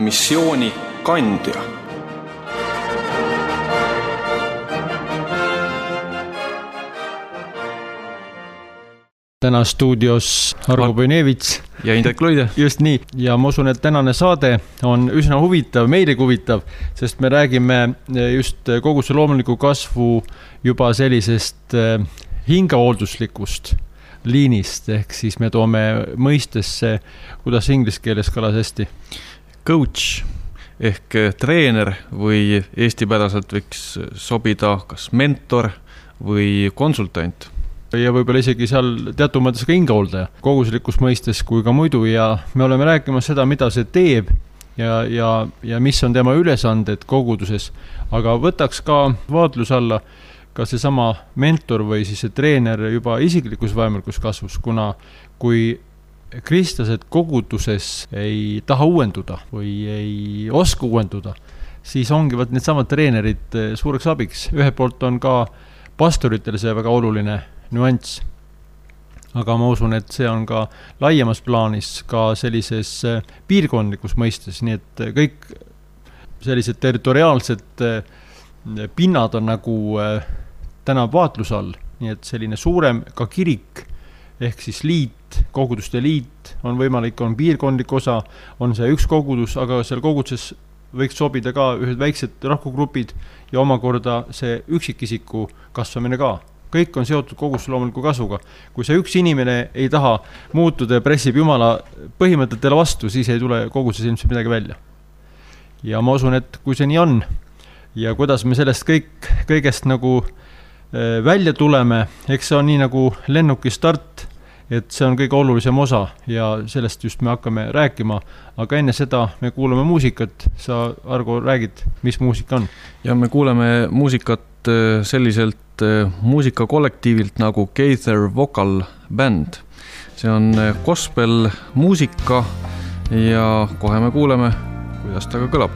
missiooni kandja. Täna stuudios Argo Põinevits ja Indrek Loide. Just nii. Ja ma usun, et tänane saade on üsna huvitav, meile huvitav, sest me räägime just koguse loomuliku kasvu juba sellisest hingahoolduslikust liinist, ehk siis me toome mõistesse, kuidas inglise keeles kõlas hästi. Coach ehk treener või eestipäraselt võiks sobida kas mentor või konsultant. Ja võib-olla isegi seal teatud mõttes ka hingehooldaja koguslikus mõistes kui ka muidu, ja me oleme rääkima seda, mida see teeb ja mis on tema ülesanded koguduses, aga võtaks ka vaatluse alla ka see sama mentor või siis see treener juba isiklikus vaimalikus kasvus, kuna kui kristlased koguduses ei taha uuenduda või ei oska uuenduda, siis ongi need samad treenerid suureks abiks. Ühelt poolt on ka pastoritele see väga oluline nüanss. Aga ma usun, et see on ka laiemas plaanis ka sellises piirkondlikus mõistes, nii et kõik sellised territoriaalsed pinnad on nagu täna vaatluse all, nii et selline suurem ka kirik ehk siis liit, koguduste liit on võimalik, on piirkondlik osa, on see üks kogudus, aga seal koguduses võiks sobida ka ühed väiksed rahvagrupid ja omakorda see üksikisiku kasvamine ka. Kõik on seotud koguse loomuliku kasvuga. Kui see üks inimene ei taha muutuda ja pressib Jumala põhimõtetele vastu, siis ei tule koguses ilmselt midagi välja. Ja ma usun, et kui see nii on ja kuidas me sellest kõigest nagu välja tuleme, eks see on nii nagu lennuki start, et see on kõige olulisem osa ja sellest just me hakkame rääkima, aga enne seda me kuulame muusikat. Sa, Argo, räägid, mis muusika on? Ja me kuuleme muusikat selliselt muusikakollektiivilt nagu Gaither Vocal Band. See on gospel muusika ja kohe me kuuleme, kuidas ta ka kõlab.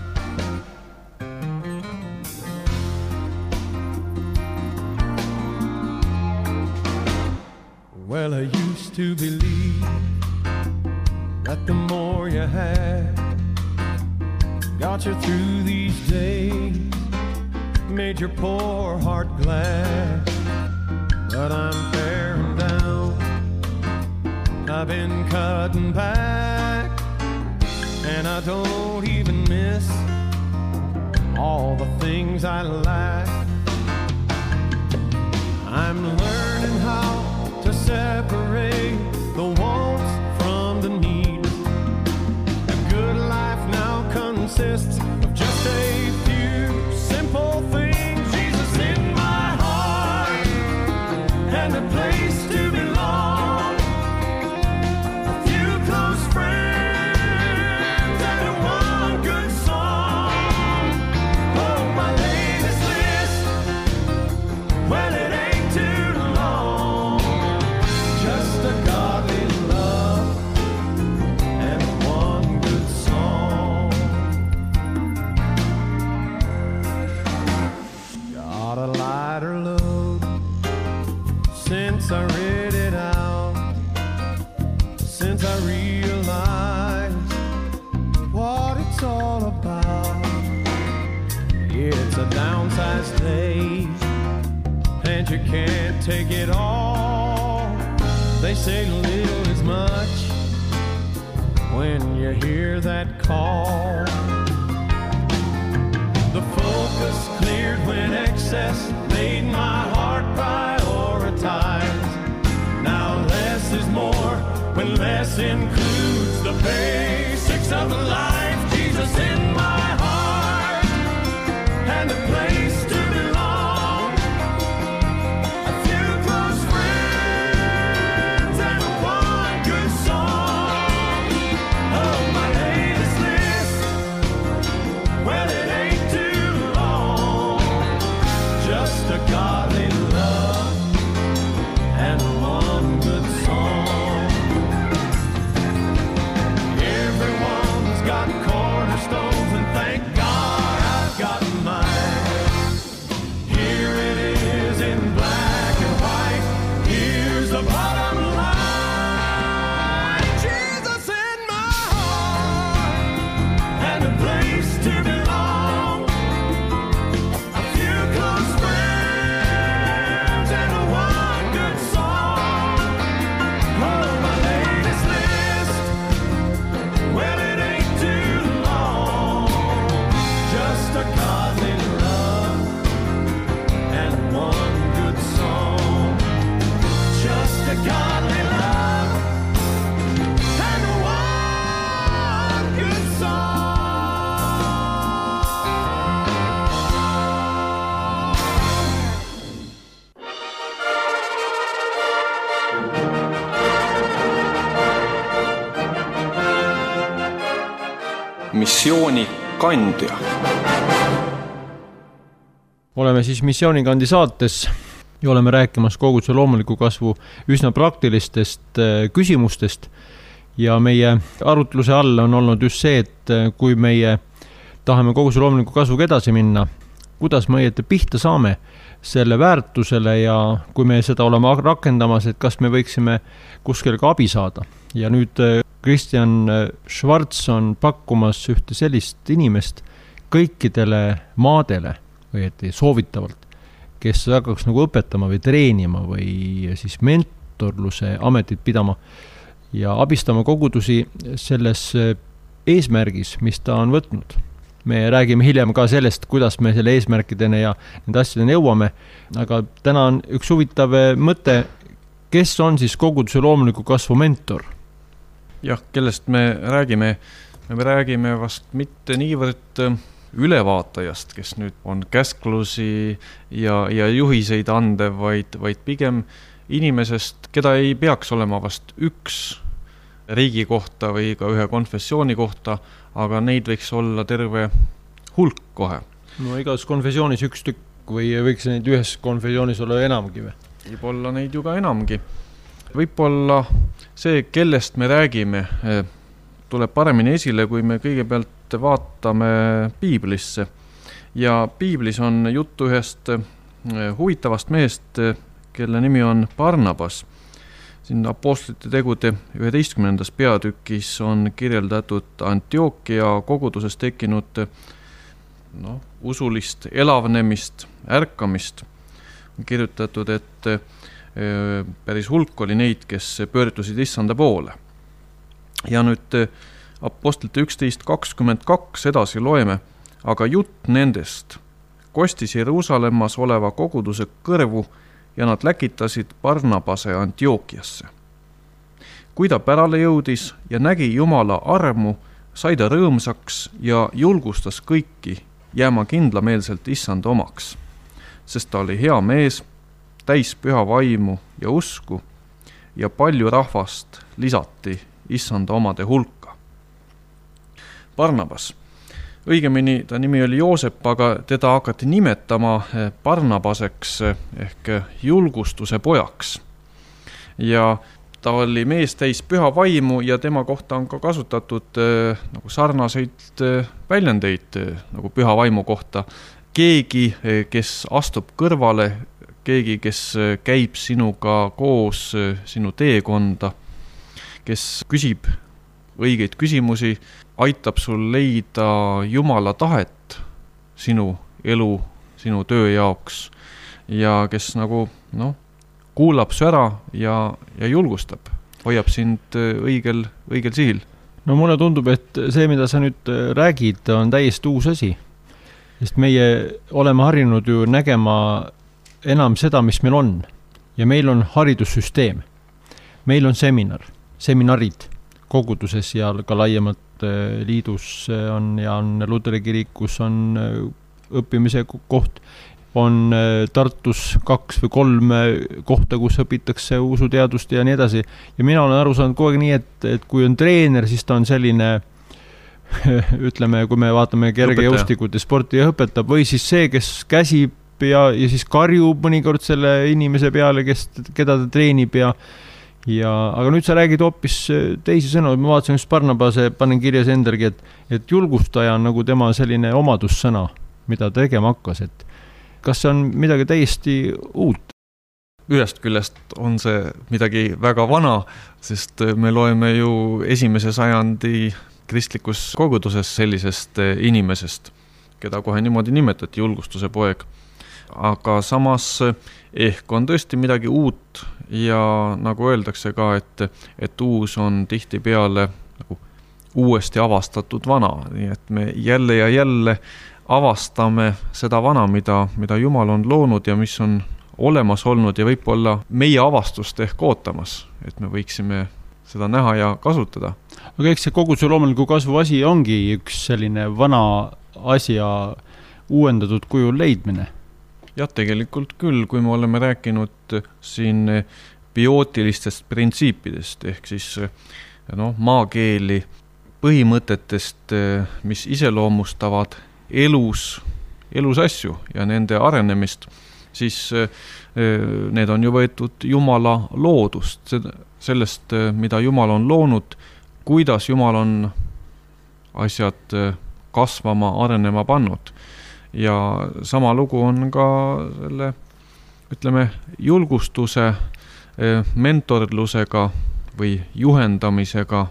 Well, I used to believe that the more you had got you through these days, made your poor heart glad. But I'm paring down, I've been cutting back, and I don't even miss all the things I lack. I'm learning how to separate the wants from the needs. A good life now consists of just a few simple things. Jesus in my heart and a place to belong. A few close friends and one good song. Oh, my latest list, well, it ain't too long. Just a godly love and one good song. Got a lighter load since I read it out, since I realized what it's all about. It's a downsized day and you can't take it all. They say little is much when you hear that call. The focus cleared when excess made my heart prioritize. Now less is more when less includes the basics of life. Jesus in my heart and a place to belong. A few close friends and one good song. Oh, my latest list, well, it ain't too long. Just a godly love and one good song. Everyone's got cornerstones missioonikandja. Oleme siis missioonikandi saates ja oleme rääkimas koguduse loomuliku kasvu üsna praktilistest küsimustest. Ja meie arutluse all on olnud just see, et kui meie tahame koguduse loomuliku kasvuga edasi minna, kuidas me õieti pihta saame selle väärtusele ja kui me seda oleme rakendamas, et kas me võiksime kuskil ka abi saada. Ja nüüd Kristjan Schwartz on pakkumas ühte sellist inimest kõikidele maadele, õieti soovitavalt, kes hakkaks nagu õpetama või treenima või siis mentorluse ametit pidama ja abistama kogudusi selles eesmärgis, mis ta on võtnud. Me räägime hiljem ka sellest, kuidas me selle eesmärkideni ja nende asjadeni jõuame, aga täna on üks huvitav mõte, kes on siis koguduse loomuliku kasvu mentor? Jah, kellest me räägime? Me räägime vast mitte niivõrd ülevaatajast, kes nüüd on käsklusi ja juhiseid andev, vaid pigem inimesest, keda ei peaks olema vast üks riigi kohta või ka ühe konfessiooni kohta, aga neid võiks olla terve hulk kohe. No igas konfessioonis üks tükk või võiks neid ühes konfessioonis olla enamgi või? Võib-olla neid ju ka enamgi. Võib-olla see, kellest me räägime, tuleb paremini esile, kui me kõigepealt vaatame piiblisse. Ja piiblis on juttu ühest huvitavast mehest, kelle nimi on Barnabas. Siin apostlite tegude 11. peatükis on kirjeldatud Antiokia koguduses tekkinud usulist elavnemist, ärkamist. On kirjutatud, et päris hulk oli neid, kes pöördusid issanda poole. Ja nüüd apostlite 11.22 edasi loeme, aga jutt nendest kostis Jeruusalemmas oleva koguduse kõrvu ja nad läkitasid Barnabase Antiokiasse. Kui ta pärale jõudis ja nägi Jumala armu, sai ta rõõmsaks ja julgustas kõiki jääma kindlameelselt issanda omaks, sest ta oli hea mees, täis püha vaimu ja usku ja palju rahvast lisati issanda omade hulka. Barnabas. Õigemini ta nimi oli Joosep, aga teda hakati nimetama Barnabaseks ehk julgustuse pojaks. Ja ta oli mees täis püha vaimu ja tema kohta on ka kasutatud nagu sarnaseid väljendeid nagu püha vaimu kohta. Keegi, kes astub kõrvale, keegi, kes käib sinuga koos sinu teekonda, kes küsib õigeid küsimusi, aitab sul leida Jumala tahet sinu elu, sinu töö jaoks ja kes nagu kuulab su ära ja julgustab, hoiab sind õigel sihil. No mulle tundub, et see, mida sa nüüd räägid, on täiesti uus asi. Sest meie oleme harjunud ju nägema enam seda, mis meil on. Ja meil on haridussüsteem. Meil on seminarid koguduses ja ka laiemalt liidus on ja on Luteri kirikus on õppimise koht, on Tartus 2 või 3 kohta, kus õpitakse usuteadust ja nii edasi. Ja mina olen aru saanud kogu aeg nii, et kui on treener, siis ta on selline, ütleme, kui me vaatame kerge jõustikut ja sporti ja õpetab, või siis see, kes käsib ja siis karjub mõnikord selle inimese peale, keda ta treenib aga nüüd sa räägid hoopis teisi sõnu, ma vaatasin just Barnabase, panen kirjas endalgi, et julgustaja on nagu tema selline omadussõna, mida ta tegema hakkas, et kas see on midagi täiesti uut? Ühest küljest on see midagi väga vana, sest me loeme ju 1. sajandi kristlikus koguduses sellisest inimesest, keda kohe niimoodi nimetati julgustuse poeg. Aga samas ehk on tõesti midagi uut ja nagu öeldakse ka, et uus on tihti peale nagu uuesti avastatud vana, nii et me jälle ja jälle avastame seda vana, mida Jumal on loonud ja mis on olemas olnud ja võib-olla meie avastust ehk ootamas, et me võiksime seda näha ja kasutada. Aga eks see koguduse loomuliku kasvu asi ongi üks selline vana asja uuendatud kujul leidmine. Jah, tegelikult küll, kui me oleme rääkinud siin biootilistest printsiipidest ehk siis maakeeli põhimõtetest, mis iseloomustavad elus asju ja nende arenemist, siis need on ju võetud Jumala loodust, sellest, mida Jumal on loonud, kuidas Jumal on asjad kasvama, arenema pannud. Ja sama lugu on ka selle, ütleme, julgustuse, mentorlusega või juhendamisega,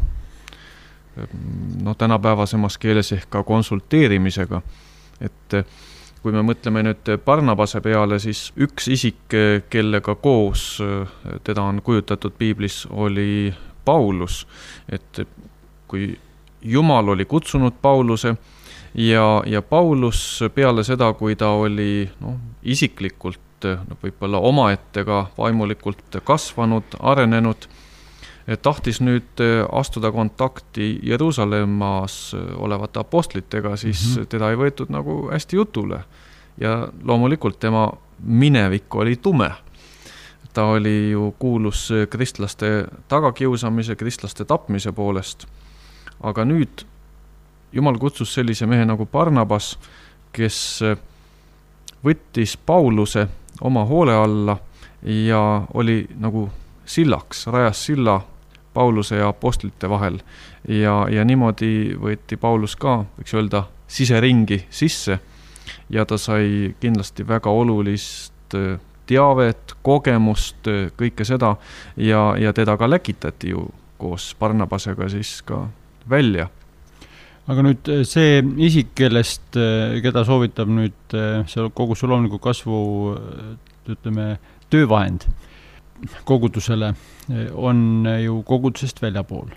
tänapäevasemas keeles ehk ka konsulteerimisega. Et kui me mõtleme nüüd Barnabase peale, siis üks isik, kellega koos teda on kujutatud piiblis, oli Paulus. Et kui Jumal oli kutsunud Pauluse ja Paulus peale seda, kui ta oli isiklikult, võib-olla omaette ka vaimulikult kasvanud, arenenud, tahtis nüüd astuda kontakti Jeruusalemmas olevate apostlitega, siis teda ei võetud nagu hästi jutule. Ja loomulikult tema minevik oli tume. Ta oli ju kuulus kristlaste tagakiusamise, kristlaste tapmise poolest. Aga nüüd Jumal kutsus sellise mehe nagu Barnabas, kes võttis Pauluse oma hoole alla ja oli nagu sillaks, rajas silla Pauluse ja apostlite vahel. Ja niimoodi võeti Paulus ka, võiks öelda, siseringi sisse ja ta sai kindlasti väga olulist teavet, kogemust, kõike seda ja teda ka läkitati ju koos Barnabasega siis ka välja. Aga nüüd see isik, keda soovitab nüüd kogu see loomuliku kasvu, ütleme, töövahend kogudusele, on ju kogudusest väljapool.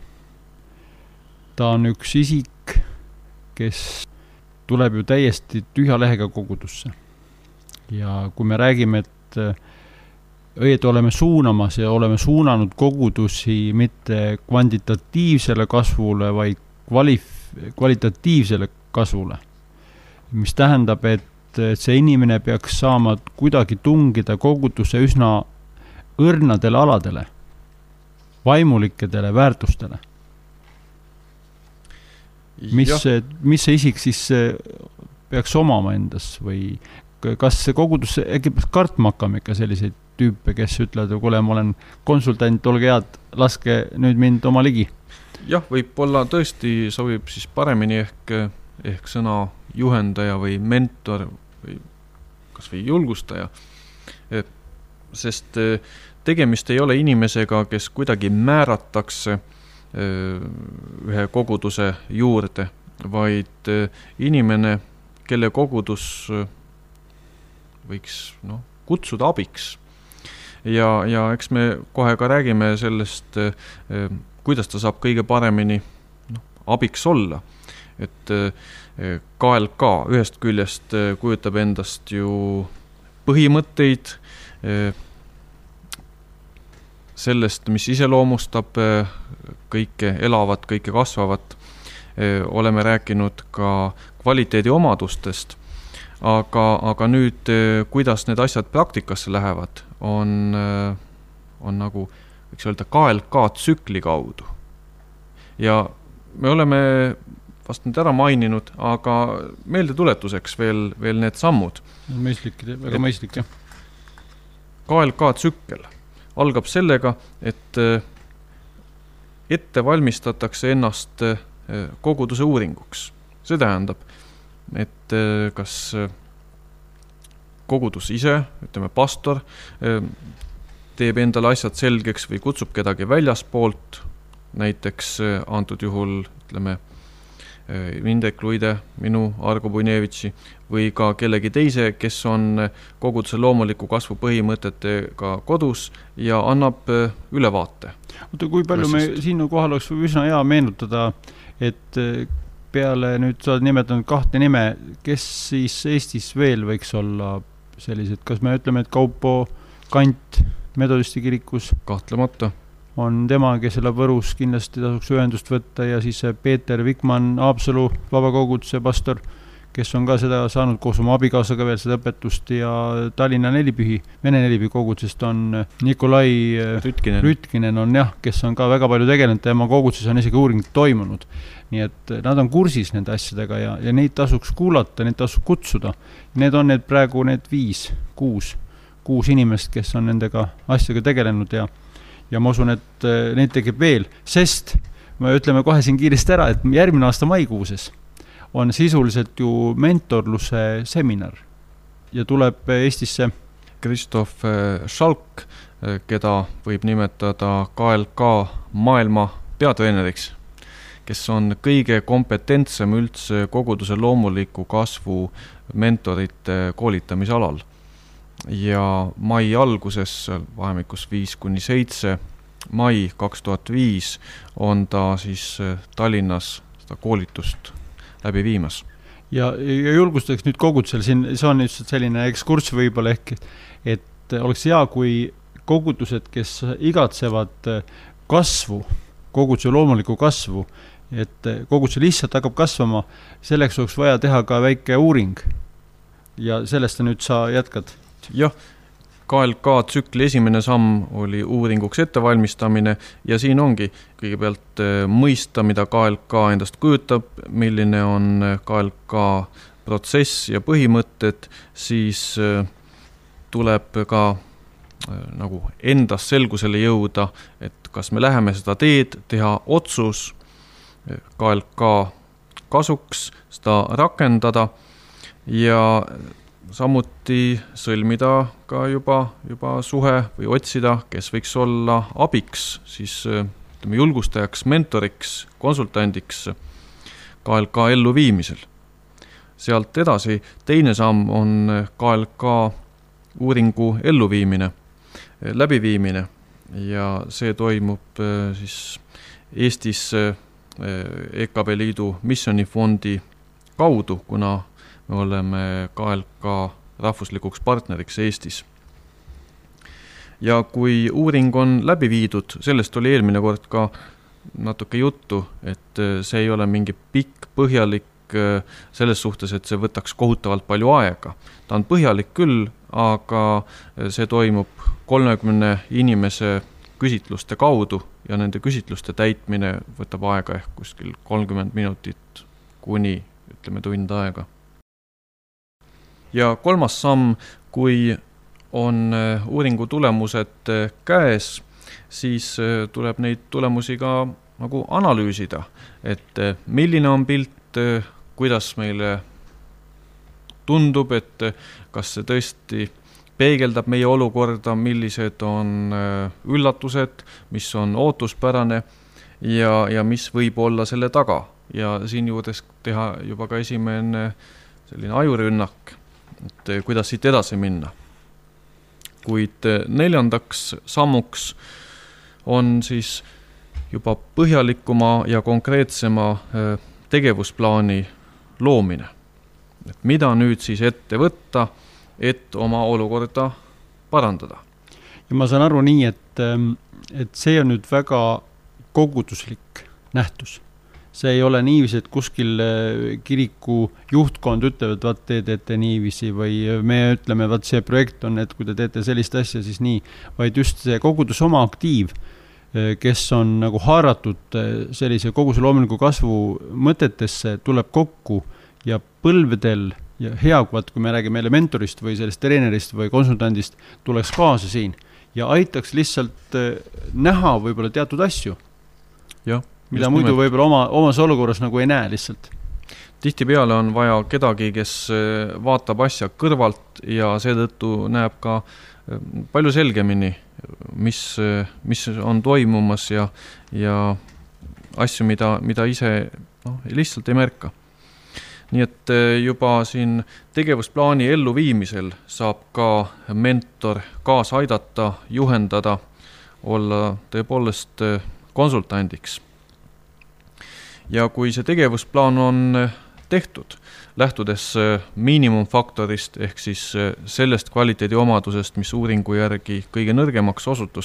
Ta on üks isik, kes tuleb ju täiesti tühja lehega kogudusse. Ja kui me räägime, et õieti oleme suunamas ja oleme suunanud kogudusi mitte kvantitatiivsele kasvule, vaid kvalitatiivsele kasvule, mis tähendab, et see inimene peaks saama kuidagi tungida kogudusse üsna õrnadele aladele, vaimulikedele väärtustele. Mis see isik siis peaks omama endas või kas see kogudus, äkki peaks kartma hakkama ikka selliseid tüüpe, kes ütlevad, kuule, ma olen konsultant, olge head, laske nüüd mind oma ligi. Jah, võib-olla tõesti sobib siis paremini ehk sõna juhendaja või mentor või kas või julgustaja. Sest tegemist ei ole inimesega, kes kuidagi määratakse ühe koguduse juurde, vaid inimene, kelle kogudus võiks kutsuda abiks. Ja eks me kohe ka räägime sellest, kuidas ta saab kõige paremini abiks olla. Et KLK ühest küljest kujutab endast ju põhimõtteid sellest, mis iseloomustab kõike elavat, kõike kasvavat. Oleme rääkinud ka kvaliteedi omadustest, aga nüüd, kuidas need asjad praktikasse lähevad, on nagu võiks öelda KLK tsükli kaudu. Ja me oleme vast nüüd ära maininud, aga meelde tuletuseks veel need sammud. Väga mõistlik, jah. KLK tsükkel algab sellega, et ette valmistatakse ennast koguduse uuringuks. See tähendab, et kas kogudus ise, ütleme pastor, teeb endale asjad selgeks või kutsub kedagi väljaspoolt, näiteks antud juhul, ütleme, Vindek Luide, minu Argo Bujnevitši või ka kellegi teise, kes on koguduse loomuliku kasvu põhimõtetega kodus ja annab ülevaate. Kui palju me sinu kohal oleks üsna hea meenutada, et peale nüüd sa oled nimetanud 2 nime, kes siis Eestis veel võiks olla sellised, kas me ütleme, et Kaupo Kant Metodisti kirikus kahtlemata on tema, kes elab Võrus, kindlasti tasuks ühendust võtta ja siis Peeter Vikman Haapsalu vabakoguduse pastor, kes on ka seda saanud koos oma abikaasaga veel seda õpetust ja Tallinna nelipühi, Vene nelipühi kogudusest on Nikolai Rütkinen on jah, kes on ka väga palju tegelenud, tema koguduses on isegi uuring toimunud. Nii et nad on kursis nende asjadega ja neid tasuks kuulata, neid tasuks kutsuda. Need on need praegu need 5-6 inimest, kes on nendega asjaga tegelenud ja ma usun, et neid tegeb veel, sest me ütleme kohe siin kiiresti ära, et järgmine aasta maikuuses on sisuliselt ju mentorluse seminar ja tuleb Eestisse Kristof Schalk, keda võib nimetada KLK maailma peatreeneriks, kes on kõige kompetentsem üldse koguduse loomuliku kasvu mentorite koolitamise alal. Ja mai alguses, vahemikus 5-7 mai 2005 on ta siis Tallinnas seda koolitust läbi viimas. Ja julgustaks nüüd kogudusel, siin see on just selline ekskurss võib-olla ehk, et oleks hea, kui kogudused, kes igatsevad kasvu, koguduse loomuliku kasvu, et koguduse lihtsalt hakkab kasvama, selleks oleks vaja teha ka väike uuring. Ja sellest nüüd sa jätkad. Jah, KLK tsükli esimene samm oli uuringuks ettevalmistamine ja siin ongi kõigepealt mõista, mida KLK endast kujutab, milline on KLK protsess ja põhimõtted, siis tuleb ka nagu endas selgusele jõuda, et kas me läheme seda teed, teha otsus KLK kasuks, seda rakendada ja samuti sõlmida ka juba suhe või otsida, kes võiks olla abiks, siis julgustajaks, mentoriks, konsultandiks KLK elluviimisel. Sealt edasi teine samm on KLK uuringu elluviimine, läbiviimine ja see toimub siis Eestis EKB Liidu missionifondi kaudu, kuna me oleme KLK rahvuslikuks partneriks Eestis. Ja kui uuring on läbi viidud, sellest oli eelmine kord ka natuke juttu, et see ei ole mingi pikk, põhjalik selles suhtes, et see võtaks kohutavalt palju aega. Ta on põhjalik küll, aga see toimub 30 inimese küsitluste kaudu ja nende küsitluste täitmine võtab aega ehk kuskil 30 minutit kuni, ütleme, tund aega. Ja kolmas samm, kui on uuringu tulemused käes, siis tuleb neid tulemusi ka nagu analüüsida, et milline on pilt, kuidas meile tundub, et kas see tõesti peegeldab meie olukorda, millised on üllatused, mis on ootuspärane ja mis võib olla selle taga. Ja siin juures teha juba ka esimene selline ajurünnak, et kuidas siit edasi minna. Kuid neljandaks sammuks on siis juba põhjalikuma ja konkreetsema tegevusplaani loomine. Et mida nüüd siis ette võtta, et oma olukorda parandada? Ja ma saan aru nii, et see on nüüd väga koguduslik nähtus. See ei ole niiviisi, et kuskil kiriku juhtkond ütlevad, vaat te teete niiviisi või me ütleme, vaat see projekt on, et kui te teete sellist asja, siis nii, vaid just see kogudus oma aktiiv, kes on nagu haaratud sellise koguduse loomuliku kasvu mõtetesse, tuleb kokku ja põlvedel ja heakvad, kui me räägime mentorist või sellest treenerist või konsultandist, tuleks kaasa siin ja aitaks lihtsalt näha võib-olla teatud asju. Jah. Mida muidu võib-olla omas olukorras nagu ei näe lihtsalt. Tihtipeale on vaja kedagi, kes vaatab asja kõrvalt ja seetõttu näeb ka palju selgemini, mis on toimumas ja asju, mida ise lihtsalt ei märka. Nii et juba siin tegevusplaani elluviimisel saab ka mentor kaasa aidata, juhendada, olla tõepoolest konsultandiks. Ja kui see tegevusplaan on tehtud, lähtudes miinimumfaktorist ehk siis sellest kvaliteedi omadusest, mis uuringu järgi kõige nõrgemaks osutus,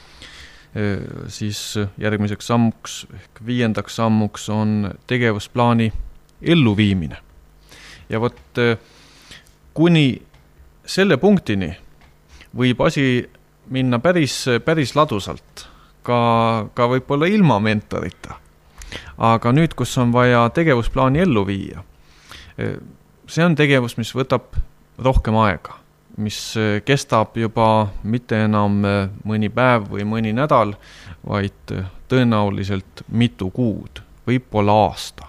siis järgmiseks sammuks ehk 5. sammuks on tegevusplaani elluviimine. ja vot kuni selle punktini võib asi minna päris ladusalt, ka võib-olla ilma mentorita. Aga nüüd, kus on vaja tegevusplaani ellu viia, see on tegevus, mis võtab rohkem aega, mis kestab juba mitte enam mõni päev või mõni nädal, vaid tõenäoliselt mitu kuud, võib-olla aasta.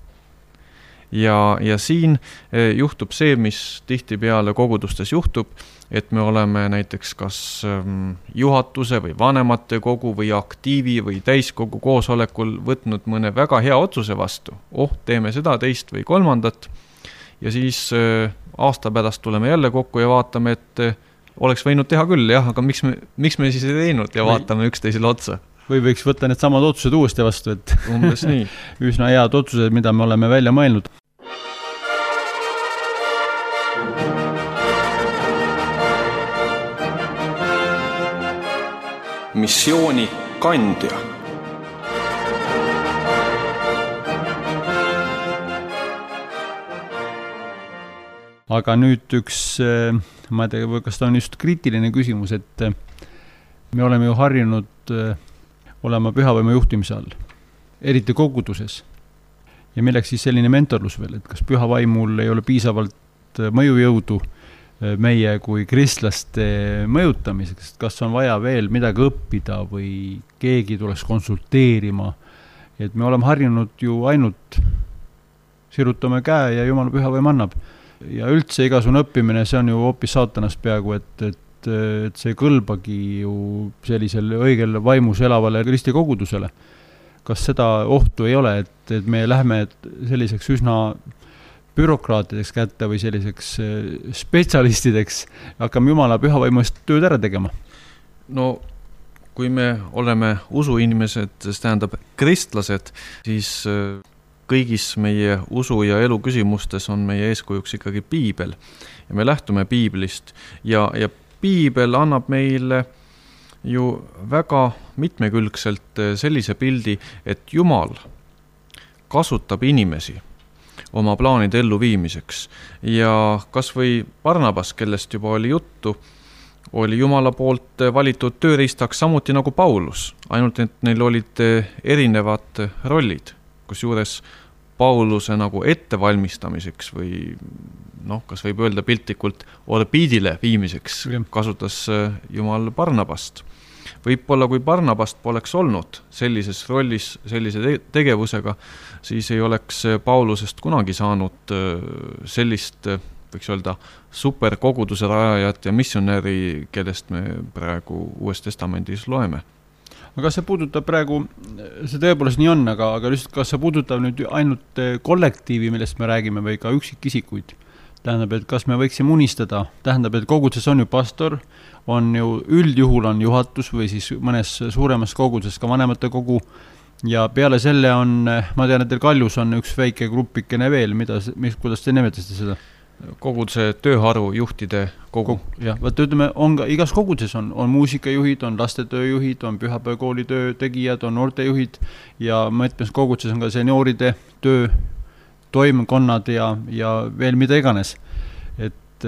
Ja siin juhtub see, mis tihtipeale kogudustes juhtub, et me oleme näiteks kas juhatuse või vanemate kogu või aktiivi või täiskogu koosolekul võtnud mõne väga hea otsuse vastu. Teeme seda, teist või kolmandat ja siis aasta pärast tuleme jälle kokku ja vaatame, et oleks võinud teha küll, jah, aga miks me siis ei teinud ja vaatame üksteisele otsa. Või võiks võtta need samad otsused uuesti vastu, et umbes nii. Üsna head otsused, mida me oleme välja mõelnud. Missiooni kandja. Aga nüüd üks, ma ei tea, kas ta on just kriitiline küsimus, et me oleme ju harjunud olema pühavaimu juhtimise all, eriti koguduses. Ja milleks siis selline mentorlus veel, et kas pühavaimul ei ole piisavalt mõjujõudu meie kui kristlaste mõjutamiseks, kas on vaja veel midagi õppida või keegi tuleks konsulteerima, et me oleme harjunud ju ainult sirutame käe ja Jumala pühavaim annab. Ja üldse igasugune õppimine, see on ju hoopis saatanast peaaegu, et see ei kõlbagi ju sellisele õigele vaimus elavale Kristi kogudusele. Kas seda ohtu ei ole, et me lähme selliseks üsna bürokraatideks kätte või selliseks spetsialistideks, hakkame Jumala pühavaimust tööd ära tegema? No kui me oleme usuinimesed, see tähendab kristlased, siis kõigis meie usu ja elu küsimustes on meie eeskujuks ikkagi piibel. Ja me lähtume piiblist ja piibel annab meile ju väga mitmekülgselt sellise pildi, et Jumal kasutab inimesi oma plaanide elluviimiseks. Ja kas või Barnabas, kellest juba oli juttu, oli Jumala poolt valitud tööriistaks samuti nagu Paulus, ainult et neil olid erinevad rollid, kus juures Pauluse nagu ettevalmistamiseks või kas võib öelda piltlikult orbiidile viimiseks kasutas Jumal Barnabast. Võib-olla kui Barnabast poleks olnud sellises rollis, sellise tegevusega, siis ei oleks Paulusest kunagi saanud sellist, võiks öelda, superkoguduse rajajat ja missionäri, kellest me praegu Uues Testamendis loeme. Aga see puudutab praegu, see tõepoolest nii on, aga lihtsalt kas see puudutab nüüd ainult kollektiivi, millest me räägime, või ka üksikisikuid? Tähendab, et kas me võiksime unistada, tähendab, et koguduses on ju pastor, on ju üldjuhul on juhatus või siis mõnes suuremas koguduses ka vanemate kogu ja peale selle on, ma tean, et teil Kaljus on üks väike grupikene veel, kuidas te nimetasite seda? Koguduse tööharu juhtide kogu. Jah, ütleme, on ka, igas koguduses on muusikajuhid, on lastetööjuhid, on pühapäevakooli töötegijad, on noortejuhid ja mõtmes koguduses on ka senioride töö toimkonnad ja veel mida iganes. Et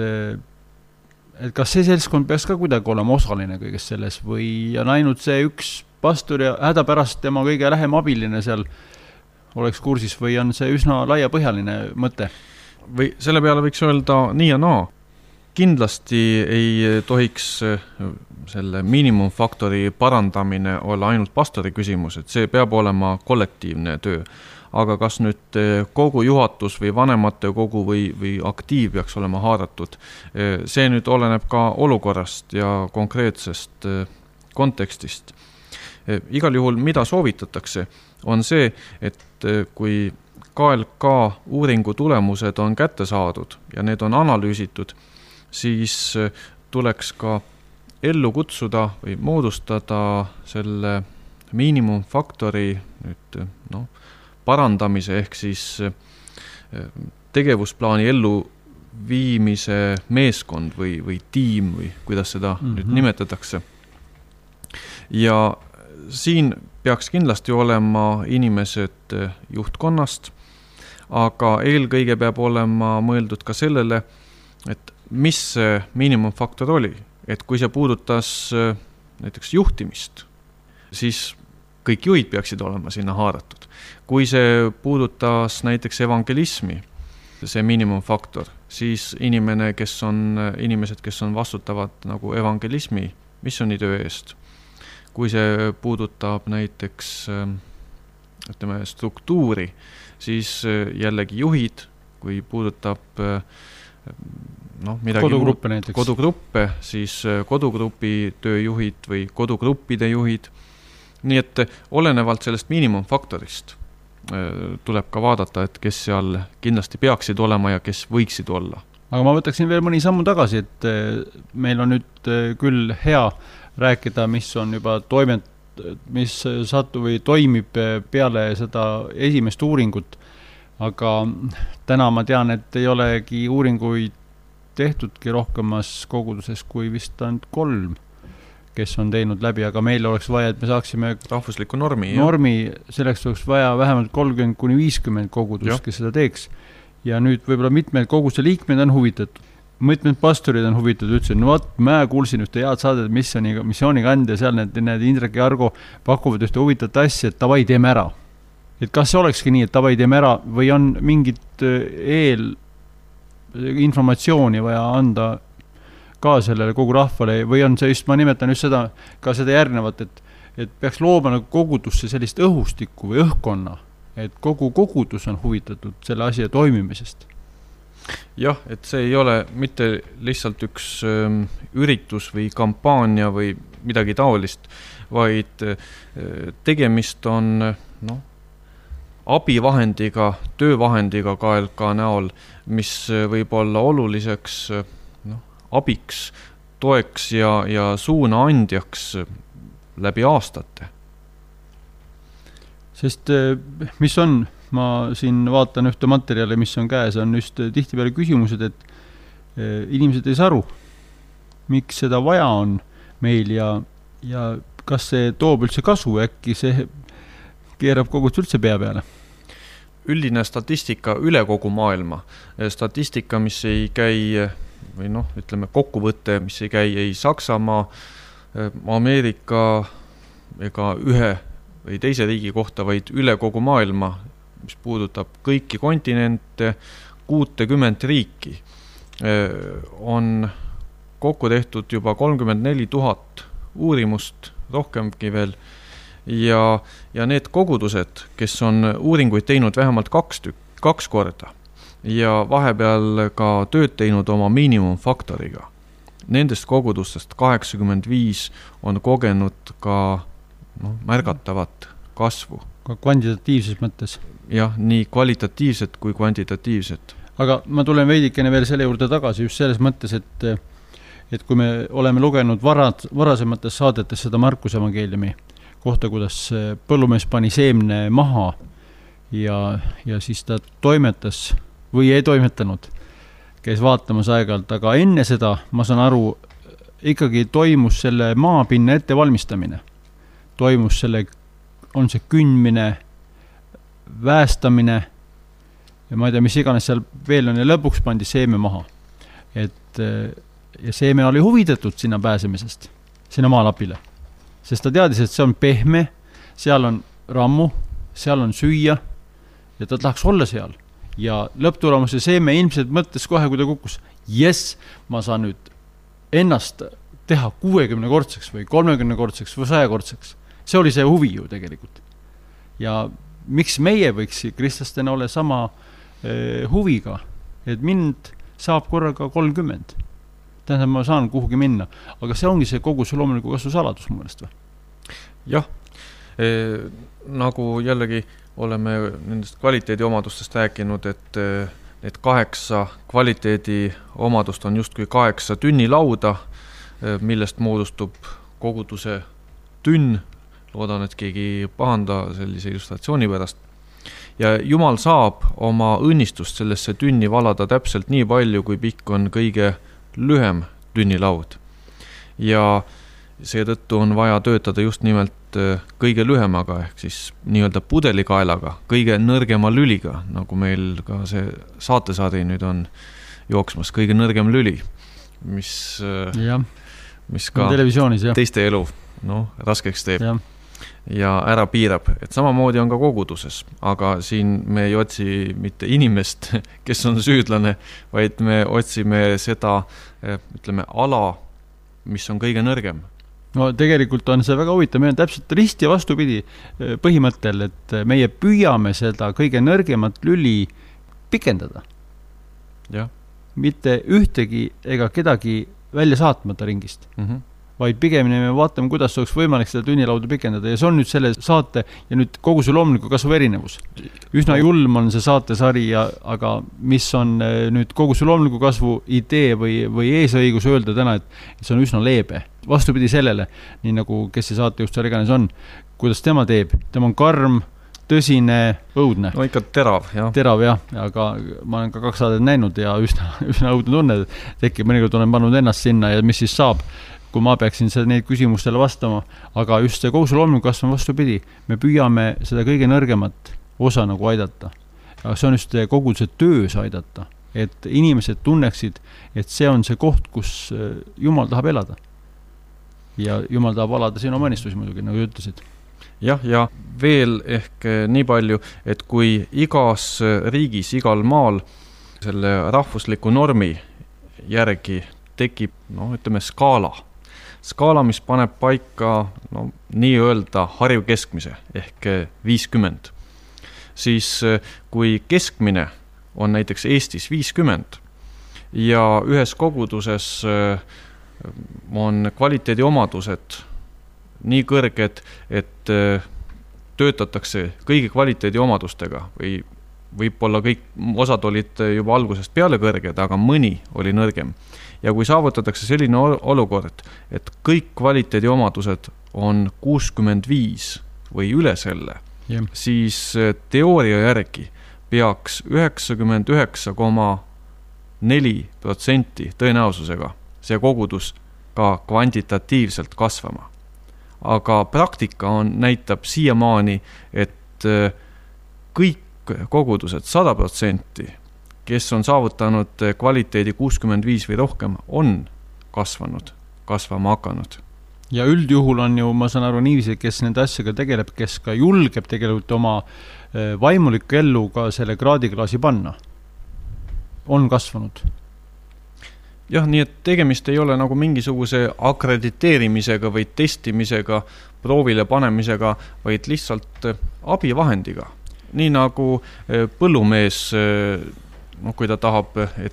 kas see seltskond peaks ka kuidagi olema osaline kõigest selles või on ainult see üks pastor ja hädapärast tema kõige lähem abiline seal oleks kursis või on see üsna laiapõhjaline mõte? Või selle peale võiks öelda nii ja naa. Kindlasti ei tohiks selle miinimumfaktori parandamine olla ainult pastori küsimus, et see peab olema kollektiivne töö. Aga kas nüüd kogu juhatus või vanemate kogu või aktiiv peaks olema haaratud, see nüüd oleneb ka olukorrast ja konkreetsest kontekstist. Igal juhul, mida soovitatakse, on see, et kui KLK uuringu tulemused on kätte saadud ja need on analüüsitud, siis tuleks ka ellu kutsuda või moodustada selle miinimumfaktori nüüd, parandamise ehk siis tegevusplaani ellu viimise meeskond või tiim või kuidas seda nüüd nimetatakse. Ja siin peaks kindlasti olema inimesed juhtkonnast, aga eelkõige peab olema mõeldud ka sellele, et mis see miinimumfaktor oli. Et kui see puudutas näiteks juhtimist, siis kõik juhid peaksid olema sinna haaratud. Kui see puudutas näiteks evangelismi, see miinimumfaktor, siis inimesed, kes on vastutavad nagu evangelismi missioonitöö eest. Kui see puudutab näiteks struktuuri, siis jällegi juhid, kui puudutab kodugruppe, siis kodugrupi tööjuhid või kodugruppide juhid. Nii et olenevalt sellest miinimumfaktorist tuleb ka vaadata, et kes seal kindlasti peaksid olema ja kes võiksid olla. Aga ma võtaksin veel mõni sammu tagasi, et meil on nüüd küll hea rääkida, mis on juba mis toimib peale seda esimest uuringut, aga täna ma tean, et ei olegi uuringuid tehtudki rohkemas koguduses kui vist ainult 3, kes on teinud läbi, aga meil oleks vaja, et me saaksime rahvusliku normi, selleks oleks vaja vähemalt 30-50 kogudust, kes seda teeks. Ja nüüd võib-olla mitmed koguse liikmed on huvitatud. Mitmed pastorid on huvitatud, ütlesin, ma kuulsin ühte head saadet missioonikandia, seal need Indrek ja Argo pakuvad ühte huvitavat asja, et tavai teeme ära. Et kas see olekski nii, et tavai teeme ära või on mingit informatsiooni vaja anda ka sellele kogu rahvale või on see just, ma nimetan just seda, ka seda järgnevat, et peaks looma nagu kogudusse sellist õhustikku või õhkonna, et kogu kogudus on huvitatud selle asja toimimisest. Jah, et see ei ole mitte lihtsalt üks üritus või kampaania või midagi taolist, vaid tegemist on abivahendiga, töövahendiga ka näol, mis võib olla oluliseks abiks, toeks ja suuna andjaks läbi aastate. Sest mis on, ma siin vaatan ühte materjali, mis on käes, on just tihtipeale küsimused, et inimesed ei saa aru, miks seda vaja on meil ja kas see toob üldse kasu, äkki see keerab kogudus üldse pea peale? Üldine statistika üle kogu maailma, statistika, mis ei käi või kokkuvõte, mis ei käi ei Saksamaa, Ameerika ega ühe või teise riigi kohta, vaid üle kogu maailma, mis puudutab kõiki kontinente, 60 riiki, on kokku tehtud juba 34 000 uurimust, rohkemgi veel, ja need kogudused, kes on uuringuid teinud vähemalt 2 korda ja vahepeal ka tööd teinud oma miinimumfaktoriga, nendest kogudustest 85 on kogenud ka märgatavat kasvu. Ka kvantitatiivses mõttes? Jah, nii kvalitatiivset kui kvantitatiivset. Aga ma tulen veidikene veel selle juurde tagasi just selles mõttes, et kui me oleme lugenud varasemates saadetes seda Markuse evangeeliumi kohta, kuidas põllumees pani seemne maha ja siis ta toimetas või ei toimetanud, käis vaatamas aeg-ajalt, aga enne seda, ma saan aru, ikkagi toimus selle maapinna ettevalmistamine. Toimus on see künnmine, väestamine ja ma ei tea, mis iganes seal veel on ja lõpuks pandi seeme maha. Ja seeme oli huvitatud sinna pääsemisest, sinna maalapile. Sest ta teadis, et see on pehme, seal on rammu, seal on süüa ja ta tahaks olla seal. Ja lõpptulemuse seeme ilmselt mõttes kohe, kui ta kukkus, ma saan nüüd ennast teha 60-kordseks või 30-kordseks või 100-kordseks. See oli see huvi ju tegelikult. Ja miks meie võiks kristlastena olla sama huviga, et mind saab korraga 30. Tähendab, ma saan kuhugi minna. Aga see ongi see kogu see loomuliku kasvu saladus mu meelest või? Jah, nagu jällegi oleme nendest kvaliteedi omadustest rääkinud, et need 8 kvaliteedi omadust on justkui 8 tünnilauda, millest moodustub koguduse tünn. Loodan, et keegi pahanda sellise illustratsiooni pärast. Ja Jumal saab oma õnnistust sellesse tünni valada täpselt nii palju, kui pikk on kõige lühem tünnilaud. Ja seetõttu on vaja töötada just nimelt kõige lühemaga ehk siis nii-öelda pudelikaelaga, kõige nõrgema lüliga, nagu meil ka see saatesari nüüd on jooksmas, kõige nõrgem lüli, mis ka televisioonis, teiste elu raskeks teeb ja ära piirab, et samamoodi on ka koguduses, aga siin me ei otsi mitte inimest, kes on süüdlane, vaid me otsime seda, ütleme, ala, mis on kõige nõrgem. No tegelikult on see väga huvitav, meil on täpselt risti vastupidi põhimõttel, et meie püüame seda kõige nõrgemat lüli pikendada. Jah. Mitte ühtegi ega kedagi välja saatmata ringist. Vaid pigemini me vaatame, kuidas oleks võimalik seda tunnilauda pikendada ja see on nüüd selle saate ja nüüd kogu see loomuliku kasvu erinevus. Üsna julm on see saatesari, aga mis on nüüd kogu see loomuliku kasvu idee või eesõigus öelda täna, et see on üsna leebe. Vastupidi sellele, nii nagu kes see saate just iganes on, kuidas tema teeb. Tema on karm, tõsine, õudne. No ikka terav, jah. Terav, jah, aga ma olen ka 2 saadet näinud ja üsna õudne tunne tekib, mõnikord olen pannud ennast sinna ja mis siis saab, kui ma peaksin neid küsimustele vastama, aga just see kogu see loomuliku kasv on vastupidi. Me püüame seda kõige nõrgemat osa nagu aidata. Aga see on just kogu see töös aidata, et inimesed tunneksid, et see on see koht, kus Jumal tahab elada. Ja Jumal tahab alada sinu mõnistusi muidugi, nagu ütlesid. Jah, ja veel ehk nii palju, et kui igas riigis, igal maal selle rahvusliku normi järgi tekib, ütleme, skaala, mis paneb paika nii-öelda hariv keskmise ehk 50. Siis kui keskmine on näiteks Eestis 50 ja ühes koguduses on kvaliteedi omadused nii kõrged, et töötatakse kõigi kvaliteedi omadustega või võib-olla kõik osad olid juba algusest peale kõrged, aga mõni oli nõrgem. Ja kui saavutatakse selline olukord, et kõik kvaliteedi omadused on 65 või üle selle, siis teooria järgi peaks 99,4% tõenäosusega see kogudus ka kvantitatiivselt kasvama. Aga praktika näitab siiamaani, et kõik kogudused 100%, kes on saavutanud kvaliteedi 65 või rohkem, on kasvama hakanud. Ja üldjuhul on ju, ma saan aru niiviisi, kes nende asjaga tegeleb, kes ka julgeb tegelikult oma vaimulikku ellu ka selle kraadiklaasi panna, on kasvanud. Jah, nii et tegemist ei ole nagu mingisuguse akrediteerimisega või testimisega, proovile panemisega, vaid lihtsalt abivahendiga. Nii nagu põllumees, kui ta tahab, et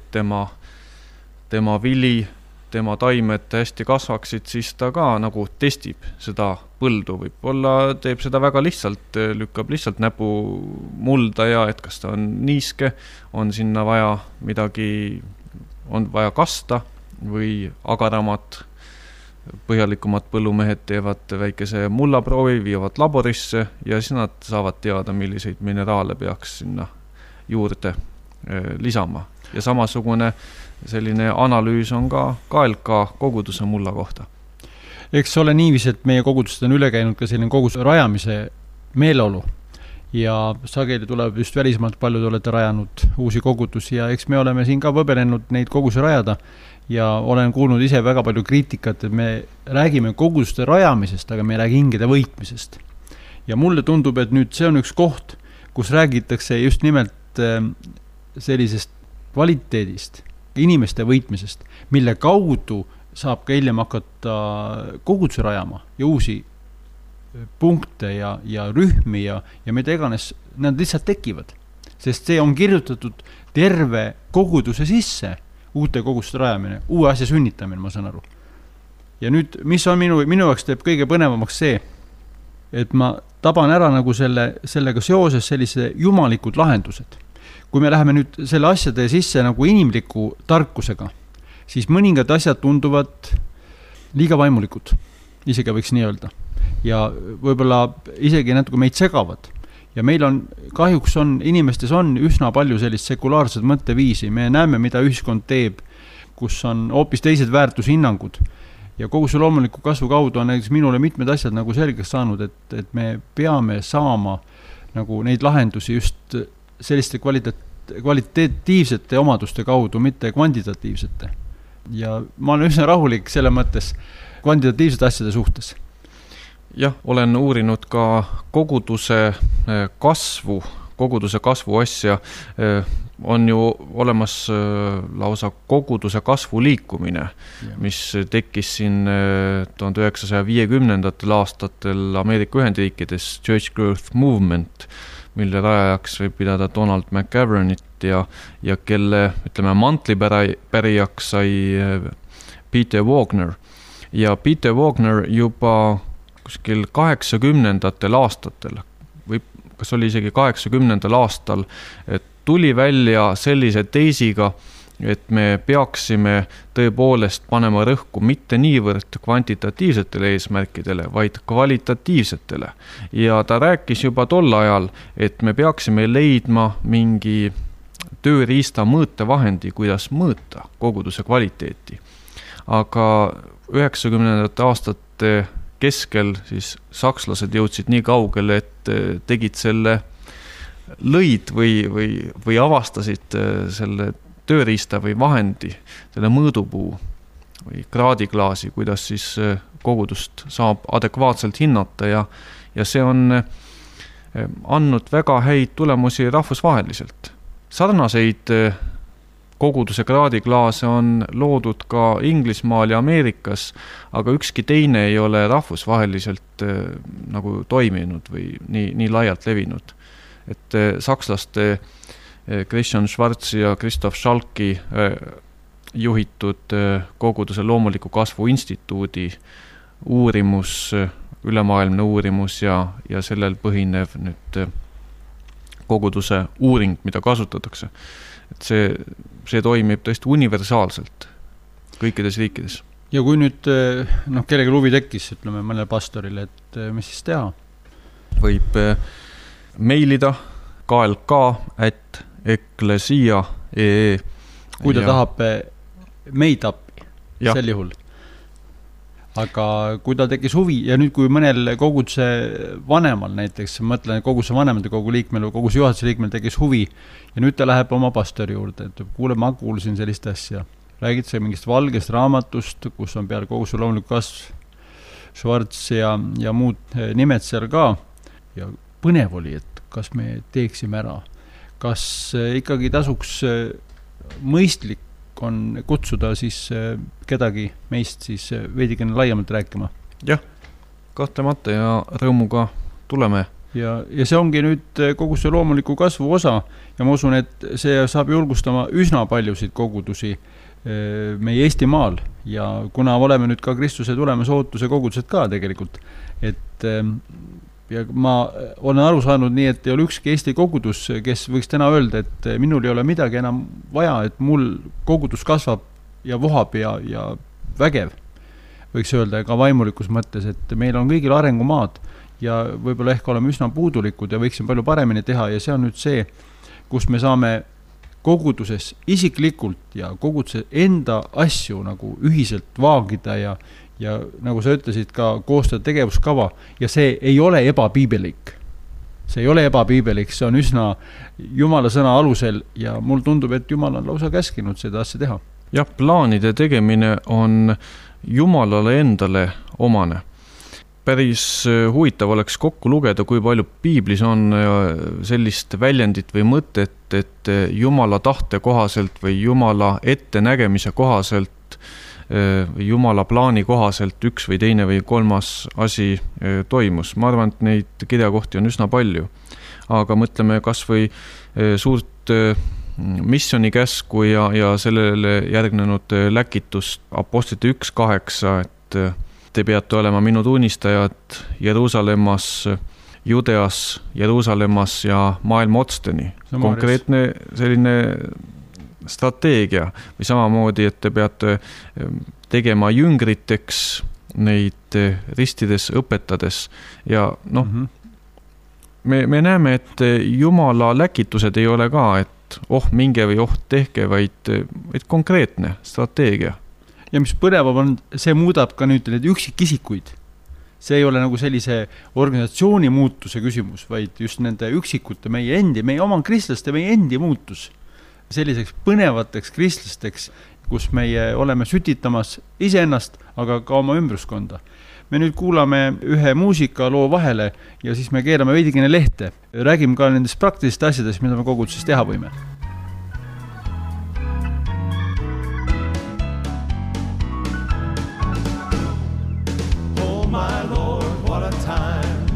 tema vili, tema taimed hästi kasvaksid, siis ta ka nagu testib seda põldu. Võib-olla teeb seda väga lihtsalt, lükkab lihtsalt näpu mulda ja et kas ta on niiske, on sinna vaja midagi, on vaja kasta või agaramat, põhjalikumad põllumehed teevad väikese mullaproovi, viivad laborisse ja siis nad saavad teada, milliseid mineraale peaks sinna juurde lisama. Ja samasugune selline analüüs on ka KLK koguduse mulla kohta. Eks ole niivis, et meie kogudused on üle käinud ka selline koguduse rajamise meeleolu ja sageli tuleb just välismaalt paljud olete rajanud uusi kogudusi ja eks me oleme siin ka võbelenud neid kogudusi rajada ja olen kuulnud ise väga palju kriitikat, et me räägime koguduste rajamisest, aga me ei räägi hingede võitmisest. Ja mulle tundub, et nüüd see on üks koht, kus räägitakse just nimelt sellisest kvaliteedist, inimeste võitmisest, mille kaudu saab ka hiljem hakata koguduse rajama ja uusi punkte ja rühmi ja mida iganes, nad lihtsalt tekivad. Sest see on kirjutatud terve koguduse sisse, uute koguduste rajamine, uue asja sünnitamine, ma saan aru. Ja nüüd, mis on minu jaoks teeb kõige põnevamaks see, et ma taban ära nagu sellega seoses sellise jumalikud lahendused. Kui me läheme nüüd selle asjade sisse nagu inimliku tarkusega, siis mõningad asjad tunduvad liiga vaimulikud, isegi võiks nii öelda. Ja võib-olla isegi natuke meid segavad. Ja meil on, kahjuks inimestes on üsna palju sellist sekulaarset mõtteviisi. Me näeme, mida ühiskond teeb, kus on hoopis teised väärtushinnangud. ja koguduse loomuliku kasvu kaudu on näiteks minule mitmed asjad nagu selgeks saanud, et me peame saama nagu neid lahendusi just selliste kvaliteetiivsete omaduste kaudu, mitte kvantitatiivsete. Ja ma olen üsna rahulik selle mõttes kvantitatiivsete asjade suhtes. Jah, olen uurinud ka koguduse kasvu asja. On ju olemas lausa koguduse kasvu liikumine, mis tekkis siin 1950. aastatel Ameerika Ühendriikides, Church Growth Movement, mille rajajaks võib pidada Donald McGavranit ja kelle, ütleme, mantlipärijaks sai Peter Wagner. Ja Peter Wagner juba kuskil 80. aastatel, või kas oli isegi 80. aastal, et tuli välja sellise teesiga, et me peaksime tõepoolest panema rõhku mitte niivõrd kvantitatiivsetele eesmärkidele, vaid kvalitatiivsetele. Ja ta rääkis juba tol ajal, et me peaksime leidma mingi tööriista mõõtevahendi, kuidas mõõta koguduse kvaliteeti. Aga 90. aastate keskel siis sakslased jõudsid nii kaugele, et tegid selle lõid või avastasid selle tööriista või vahendi, selle mõõdupuu või kraadiklaasi, kuidas siis kogudust saab adekvaatselt hinnata ja see on andnud väga häid tulemusi rahvusvaheliselt. Sarnaseid koguduse kraadiklaase on loodud ka Inglismaal ja Ameerikas, aga ükski teine ei ole rahvusvaheliselt nagu toiminud või nii laialt levinud. Et sakslaste Christian Schwarzi ja Christoph Schalki juhitud koguduse loomuliku kasvu instituudi uurimus, ülemaailmne uurimus ja sellel põhinev nüüd koguduse uuring, mida kasutatakse. Et see toimib tõesti universaalselt kõikides riikides. Ja kui nüüd kellegi huvi tekkis, ütleme mõnele pastorile, et mis siis teha? Võib meilida klk@ecclesia.ee. Kui ta tahab meid appi, sel juhul. Aga kui ta tekkis huvi ja nüüd kui mõnel koguduse vanemal näiteks, mõtlen koguduse vanemate kogu liikmel või koguduse juhatuse liikmel tekkis huvi ja nüüd ta läheb oma pastori juurde, et kuule, ma kuulsin sellist asja. Räägid see mingist valgest raamatust, kus on peal koguduse loomuliku kasv, Schwarz ja muud nimed seal ka ja põnev oli, et kas me teeksime ära. Kas ikkagi tasuks mõistlik on kutsuda siis kedagi meist siis veidikene laiemalt rääkima? Jah, kahtlemata ja rõõmuga tuleme. Ja see ongi nüüd koguduse loomuliku kasvu osa ja ma usun, et see saab julgustama üsna paljusid kogudusi meie Eestimaal ja kuna oleme nüüd ka Kristuse tulemas ootuse kogudused ka tegelikult, et ja ma olen aru saanud nii, et ei ole ükski Eesti kogudus, kes võiks täna öelda, et minul ei ole midagi enam vaja, et mul kogudus kasvab ja vohab ja vägev, võiks öelda ka vaimulikus mõttes, et meil on kõigil arengumaad ja võib-olla ehk oleme üsna puudulikud ja võiksime palju paremini teha ja see on nüüd see, kus me saame koguduses isiklikult ja koguduse enda asju nagu ühiselt vaagida ja nagu sa ütlesid ka koostada tegevuskava ja see ei ole ebapiibelik. See ei ole ebapiibelik, see on üsna Jumala sõna alusel ja mul tundub, et Jumal on lausa käskinud seda asja teha. Jah, plaanide tegemine on Jumalale endale omane. Päris huvitav oleks kokku lugeda, kui palju piiblis on sellist väljendit või mõtet, et Jumala tahte kohaselt või Jumala ettenägemise kohaselt Jumala plaani kohaselt üks või teine või kolmas asi toimus. Ma arvan, et neid kirjakohti on üsna palju. Aga mõtleme kas või suurt missionikäsku ja sellele järgnenud läkitust Apostlite 1:8, et te peate olema minu tunnistajad Jeruusalemmas, Judeas, Jeruusalemmas ja maailma otsteni. Konkreetne selline strateegia või samamoodi, et te peate tegema jüngriteks neid ristides õpetades ja me näeme, et Jumala läkitused ei ole ka, et minge või tehke, vaid konkreetne strateegia. Ja mis põnevam on, see muudab ka nüüd need üksikisikuid. See ei ole nagu sellise organisatsiooni muutuse küsimus, vaid just nende üksikute meie oma kristlaste, meie endi muutus. Selliseks põnevateks kristlasteks, kus meie oleme sütitamas iseennast, aga ka oma ümbruskonda. Me nüüd kuulame ühe muusikaloo vahele ja siis me keerame veidikene lehte. Räägime ka nendest praktilist asjadest, mida me koguduses teha võime. Oh my Lord, what a time.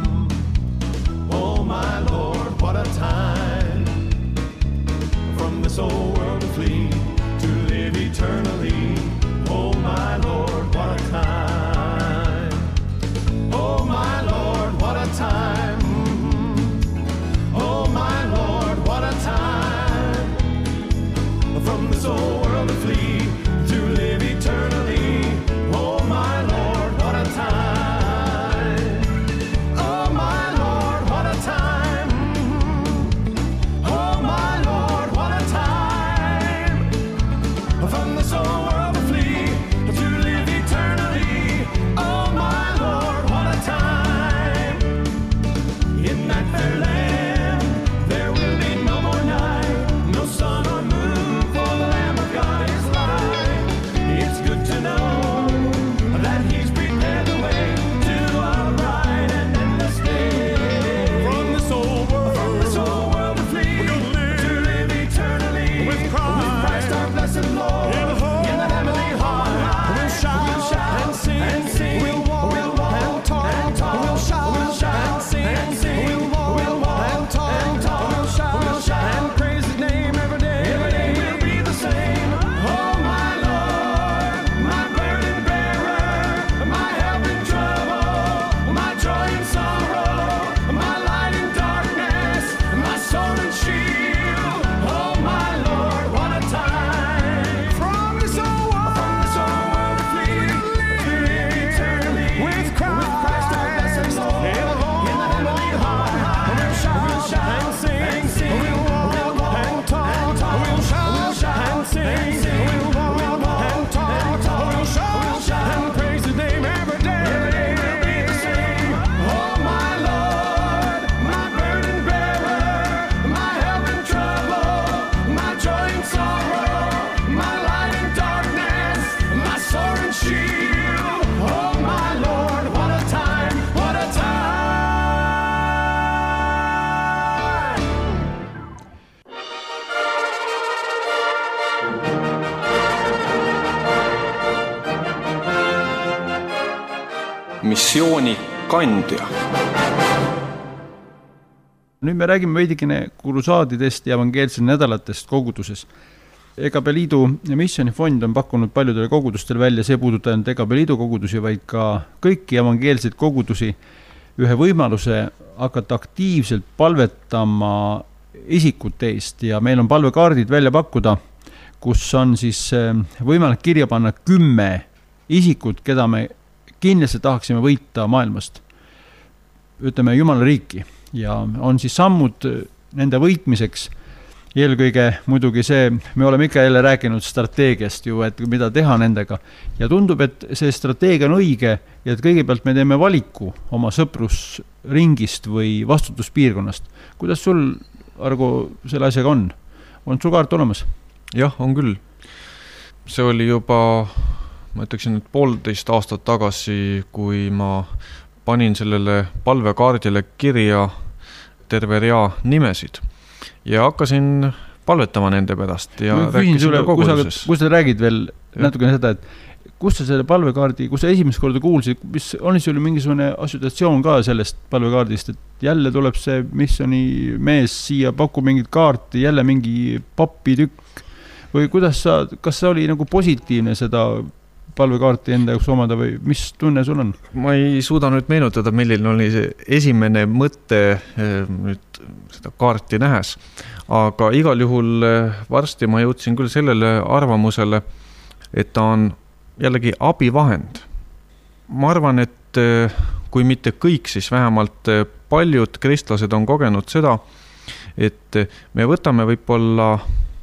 Oh my Lord, what a time. From this old world to flee, to live eternally. Oh my Lord, what a time. Oh my Lord, what a time. Oh my Lord, what a time. From this old world to flee, to live eternally. Oh my Lord, what a time. Oh my Lord, what a time. Oh my Lord, what a time. From this old world to flee, to live eternally. Oh my Lord, what a time. In that fair land, there will be no more night, no sun or moon, for the Lamb of God is light. It's good to know that He's prepared the way to a bright and endless day. From this old world to flee, to live eternally with Christ our blessed Lord. In the heavenly hall, we'll shout and sing, we'll walk and talk, we'll shout and sing, we'll walk and talk, we'll shout and praise His name every day. Every day will be the same. Oh my Lord, my burden bearer, my help in trouble, my joy in sorrow, my light in darkness, my sword and shield. Oh my Lord, what a time. From this old world to flee, to live eternally with Christ our blessed Lord. In the heavenly hall, we'll shout and sing, we'll walk and talk, we'll shout and sing, we'll walk and talk, we'll shout and praise His name every day. Every day will be the same. Oh my Lord, my burden bearer, my help in trouble, my joy in sorrow, my light in darkness, my sword and shield. Oh my Lord, what a time, what a time. missiooni kandja. Nüüd me räägime veidikene kurusaadidest ja evangeelset nädalatest koguduses. EGB Liidu missionifond on pakkunud paljudele kogudustel välja, see puudutab ainult EGB Liidu kogudusi, vaid ka kõiki evangeelseid kogudusi ühe võimaluse hakata aktiivselt palvetama isikute eest ja meil on palvekaardid välja pakkuda, kus on siis võimalik kirja panna 10 isikut, keda me kindlasti tahaksime võita maailmast, ütleme Jumala riiki, ja on siis sammud nende võitmiseks. Eelkõige muidugi see, me oleme ikka jälle rääkinud strateegiast ju, et mida teha nendega, ja tundub, et see strateegia on õige ja et kõigepealt me teeme valiku oma sõprusringist või vastutuspiirkonnast. Kuidas sul, Argo, selle asjaga on? On sul kaart olemas? Jah, on küll. See oli juba, ma ütleksin, 1,5 aastat tagasi, kui ma panin sellele palvekaardile kirja terve rea nimesid ja hakkasin palvetama nende pärast ja rääkisin koguduses. Kus sa räägid veel natukene seda, et kus sa selle palvekaardi, kus sa esimest korda kuulsid, mis on sul mingisugune assotsiatsioon ka sellest palvekaardist, et jälle tuleb see missioni mees siia, pakub mingit kaarti, jälle mingi papitükk või kuidas kas see oli nagu positiivne seda palvekaarti enda jaoks omada või mis tunne sul on? Ma ei suuda nüüd meenutada, milline oli see esimene mõte nüüd seda kaarti nähes, aga igal juhul varsti ma jõudsin küll sellele arvamusele, et ta on jällegi abivahend. Ma arvan, et kui mitte kõik, siis vähemalt paljud kristlased on kogenud seda, et me võtame võib-olla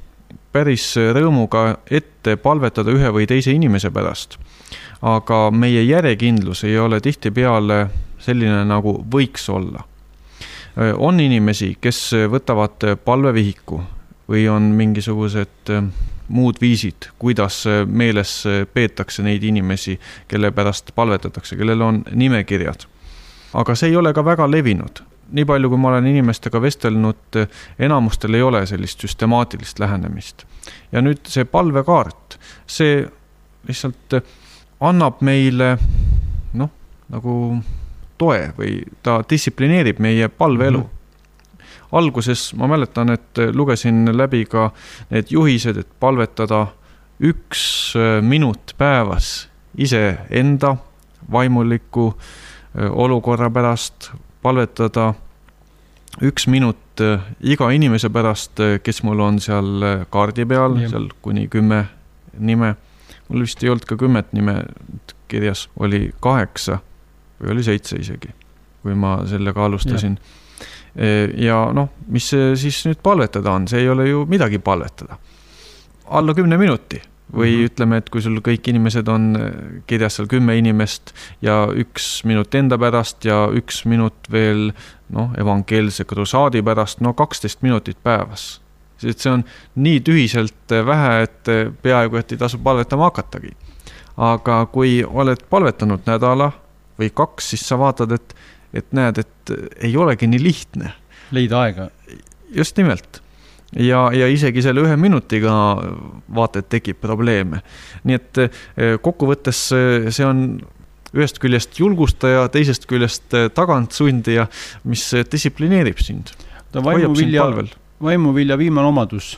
päris rõõmuga ette palvetada ühe või teise inimese pärast. Aga meie järjekindlus ei ole tihtipeale selline, nagu võiks olla. On inimesi, kes võtavad palvevihiku või on mingisugused muud viisid, kuidas meeles peetakse neid inimesi, kelle pärast palvetatakse, kellel on nimekirjad. Aga see ei ole ka väga levinud. Nii palju, kui ma olen inimestega vestelnud, enamustel ei ole sellist süstemaatilist lähenemist. Ja nüüd see palvekaart, see lihtsalt annab meile nagu toe või ta distsiplineerib meie palveelu. Alguses ma mäletan, et lugesin läbi ka need juhised, et palvetada 1 minut päevas ise enda vaimuliku olukorra pärast, palvetada 1 minut iga inimese pärast, kes mul on seal kaardi peal, seal kuni 10 nime. Mul vist ei olnud ka 10 nime kirjas, oli 8 või oli 7 isegi, kui ma sellega alustasin. Ja mis siis nüüd palvetada on? See ei ole ju midagi palvetada. Alla 10 minuti või ütleme, et kui sul kõik inimesed on kirjas seal 10 inimest ja 1 minut enda pärast ja 1 minut veel evangeelse krusaadi pärast, 12 minutit päevas. See on nii tühiselt vähe, et peaaegu et ei tasu palvetama hakatagi. Aga kui oled palvetanud nädala või 2, siis sa vaatad, et näed, et ei olegi nii lihtne. Leida aega. Just nimelt. Ja isegi selle 1 minutiga vaata, et tekib probleeme. Nii et kokkuvõttes see on ühest küljest julgustaja, teisest küljest tagant sundija, mis distsiplineerib sind. Vaimuvilja viimane omadus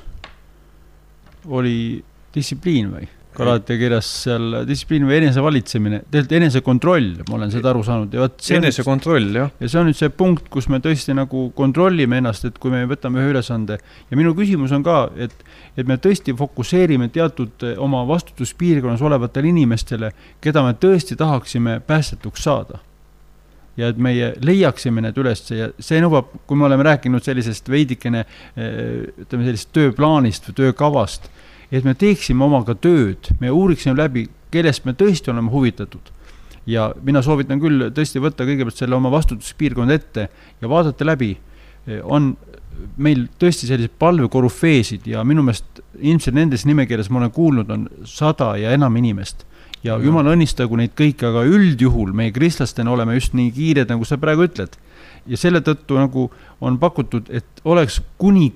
oli distsipliin või? Kalati kirjas seal distsipliin või enesevalitsemine, tegelikult enesekontroll, ma olen seda aru saanud. Enesekontroll, jah. Ja see on nüüd see punkt, kus me tõesti nagu kontrollime ennast, et kui me võtame ühe ülesande. Ja minu küsimus on ka, et me tõesti fokuseerime teatud oma vastutuspiirkonnas olevatele inimestele, keda me tõesti tahaksime päästetuks saada. Ja et meie leiaksime need üles ja see nõuab, kui me oleme rääkinud sellisest veidikene, ütleme sellisest tööplaanist või töökavast, et me teeksime omaga tööd, me uuriksime läbi, kellest me tõesti oleme huvitatud. Ja mina soovitan küll tõesti võtta kõigepealt selle oma vastutuspiirkond ette ja vaadata läbi. On meil tõesti sellised palvekorufeesid ja minu meelest ilmselt nendes nimekirjas ma olen kuulnud on 100 ja enam inimest. Ja jumal õnnistagu neid kõiki, aga üldjuhul meie kristlastena oleme just nii kiired, nagu sa praegu ütled. Ja selle tõttu nagu on pakutud, et oleks kuni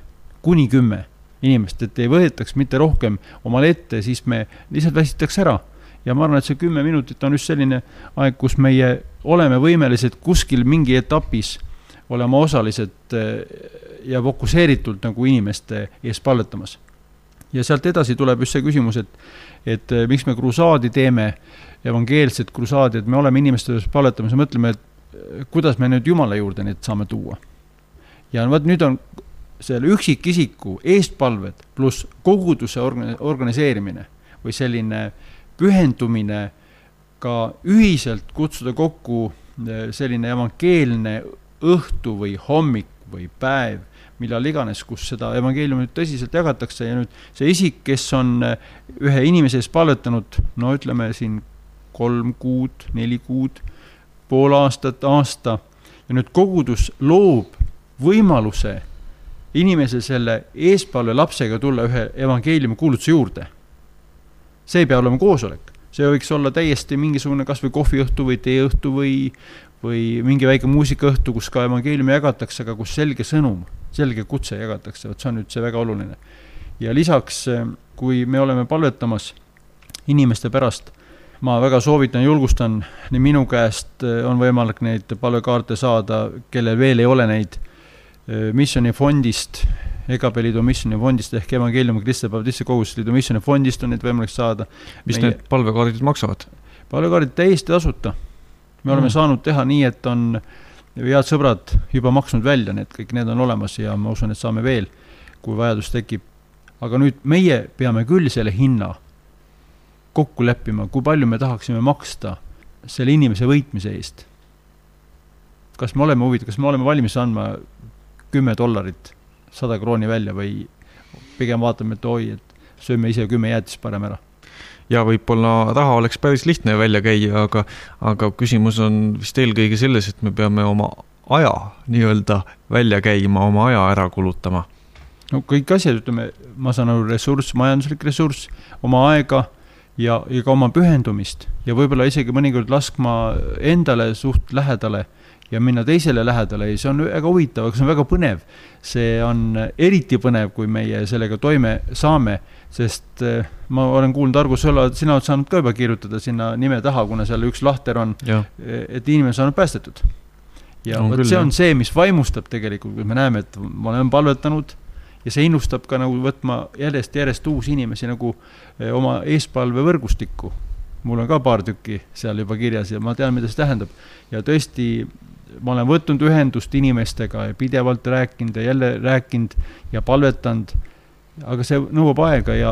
10 inimest, et ei võetaks mitte rohkem omale ette, siis me lihtsalt väsitaks ära. Ja ma arvan, et see 10 minutit on just selline aeg, kus meie oleme võimelised kuskil mingi etapis olema osalised ja fokuseeritult nagu inimeste ees palletamas. Ja sealt edasi tuleb just see küsimus, et miks me krusaadi teeme, evangeelset krusaadi, et me oleme inimeste ees palletamas ja mõtleme, et kuidas me nüüd Jumala juurde neid saame tuua. Ja nüüd on selle üksikisiku eestpalved pluss koguduse organiseerimine või selline pühendumine ka ühiselt kutsuda kokku selline evangeelne õhtu või hommik või päev, millal iganes, kus seda evangeeliumit tõsiselt jagatakse ja nüüd see isik, kes on ühe inimese ees palvetanud, ütleme siin 3 kuud, 4 kuud, pool aastat, aasta ja nüüd kogudus loob võimaluse inimese selle eespalve lapsega tulla ühe evangeeliumi kuulutuse juurde. See ei pea olema koosolek. See võiks olla täiesti mingisugune kas või kohviõhtu või teeõhtu või mingi väike muusikaõhtu, kus ka evangeeliumi jagatakse, aga kus selge sõnum, selge kutse jagatakse. See on nüüd see väga oluline. Ja lisaks, kui me oleme palvetamas inimeste pärast, ma väga soovitan, julgustan, nii minu käest on võimalik neid palvekaarte saada, kellel veel ei ole neid Missioni fondist, EKP Liidu Missioni fondist ehk Evangeeliumi Kristide Baptiste Koguduse Liidu Missioni fondist on neid võimalik saada. Mis need palvekaardid maksavad? Palvekaardid täiesti tasuta. Me oleme saanud teha nii, et on head sõbrad juba maksnud välja, kõik need on olemas ja ma usun, et saame veel, kui vajadus tekib. Aga nüüd meie peame küll selle hinna kokku leppima, kui palju me tahaksime maksta selle inimese võitmise eest. Kas me oleme valmis andma $10, 100 krooni välja või pigem vaatame, et oi, et sööme ise 10 jäätist parem ära. Ja võib-olla raha oleks päris lihtne välja käia, aga küsimus on vist eelkõige selles, et me peame oma aja nii-öelda välja käima, oma aja ära kulutama. No kõik asjad, ütleme, ma saan aru ressurss, majanduslik ressurss, oma aega ja ka oma pühendumist ja võib-olla isegi mõnikord laskma endale suht lähedale ja minna teisele lähedale ja see on väga huvitav, aga see on väga põnev. See on eriti põnev, kui meie sellega toime saame, sest ma olen kuulnud, Argo Sõla, sina oled saanud ka juba kirjutada sinna nime taha, kuna seal üks lahter on, et inimene saanud päästetud. Ja no, see on see, mis vaimustab tegelikult, kui me näeme, et ma olen palvetanud ja see innustab ka nagu võtma järjest uusi inimesi nagu oma eespalve võrgustikku. Mul on ka paar tükki seal juba kirjas ja ma tean, mida see tähendab. Ja tõesti, ma olen võtnud ühendust inimestega ja pidevalt rääkinud ja jälle rääkinud ja palvetanud, aga see nõuab aega ja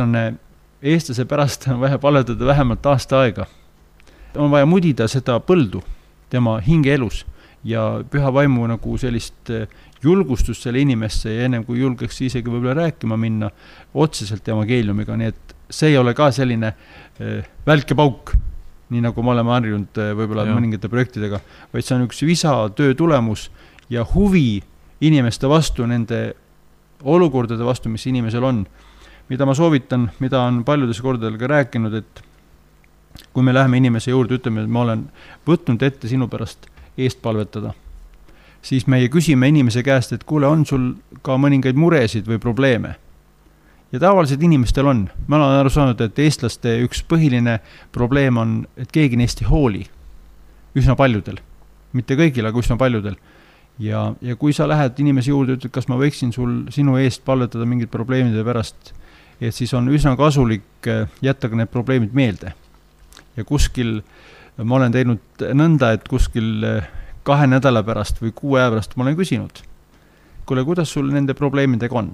eestlase pärast on vaja palvetada vähemalt aasta aega. On vaja mudida seda põldu tema hingeelus ja püha vaimu nagu sellist julgustust selle inimesse ja ennem kui julgeks isegi võib-olla rääkima minna otseselt evangeeliumiga, nii et see ei ole ka selline välkepauk, nii nagu me oleme harjunud võib-olla mõningate projektidega, vaid see on üks visa töö tulemus ja huvi inimeste vastu, nende olukordade vastu, mis inimesel on. Mida ma soovitan, mida on paljudes kordadel ka rääkinud, et kui me läheme inimese juurde, ütleme, et ma olen võtnud ette sinu pärast eest palvetada, siis meie küsime inimese käest, et kuule, on sul ka mõningaid muresid või probleeme? Ja tavaliselt inimestel on. Ma olen aru saanud, et eestlaste üks põhiline probleem on, et keegi neist ei hooli. Üsna paljudel. Mitte kõigil, aga üsna paljudel. Ja kui sa lähed inimese juurde, ütled, kas ma võiksin sinu eest palvetada mingid probleemide pärast, et siis on üsna kasulik jätta ka need probleemid meelde. Ja kuskil, ma olen teinud nõnda, et kuskil 2 nädala pärast või 6 aja pärast ma olen küsinud, kuule, kuidas sul nende probleemidega on?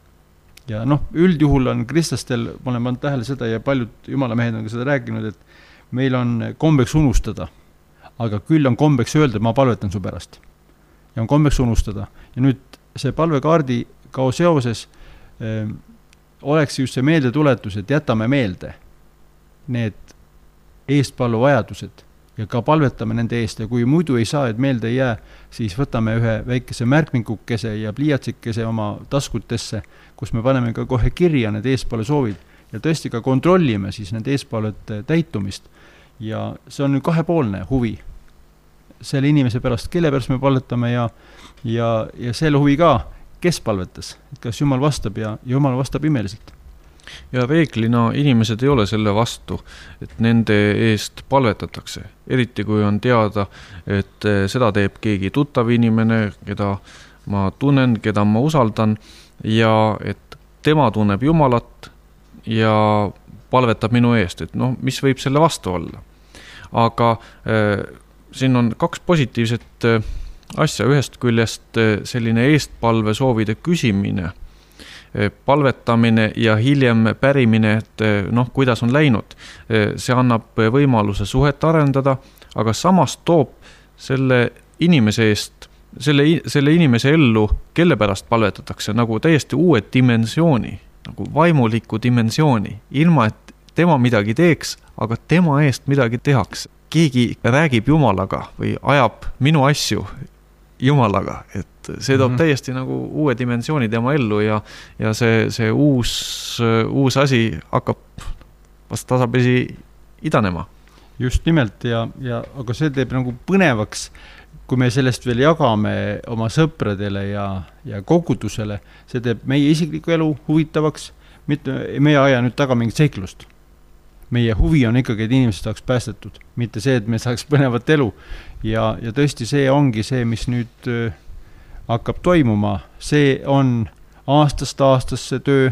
Ja üldjuhul on kristlastel, ma olen pannud tähele seda ja paljud jumalamehed on ka seda rääkinud, et meil on kombeks unustada, aga küll on kombeks öelda, et ma palvetan su pärast. Ja on kombeks unustada. Ja nüüd see palvekaardi kao seoses oleks just see meeldetuletus, et jätame meelde need eestpallu vajadused ja ka palvetame nende eest ja kui muidu ei saa, et meelde ei jää, siis võtame ühe väikese märkmikukese ja pliiatsikese oma taskutesse, kus me paneme ka kohe kirja need eespalle soovid ja tõesti ka kontrollime siis need eespallete täitumist ja see on nüüd 2-poolne huvi selle inimese pärast, kelle pärast me palvetame ja selle huvi ka, kes palvetas, et kas Jumal vastab ja Jumal vastab imeliselt. Ja reeglina inimesed ei ole selle vastu, et nende eest palvetatakse. Eriti kui on teada, et seda teeb keegi tuttav inimene, keda ma tunnen, keda ma usaldan ja et tema tunneb Jumalat ja palvetab minu eest, et mis võib selle vastu olla. Aga siin on 2 positiivset asja. Ühest küljest selline eestpalve soovide küsimine, palvetamine ja hiljem pärimine, et kuidas on läinud. See annab võimaluse suhet arendada, aga samas toob selle inimese eest, selle inimese ellu, kelle pärast palvetatakse, nagu täiesti uue dimensiooni, nagu vaimuliku dimensiooni, ilma et tema midagi teeks, aga tema eest midagi tehakse. Keegi räägib Jumalaga või ajab minu asju Jumalaga, et see toob täiesti nagu uue dimensiooni tema ellu ja see uus asi hakkab vast tasapisi idanema. Just nimelt aga see teeb nagu põnevaks, kui me sellest veel jagame oma sõpradele ja kogudusele, see teeb meie isikliku elu huvitavaks, mitte meie aja nüüd taga mingit seiklust. Meie huvi on ikkagi, et inimesed saaks päästetud, mitte see, et me saaks põnevat elu. Ja tõesti see ongi see, mis nüüd hakkab toimuma. See on aastast aastasse töö,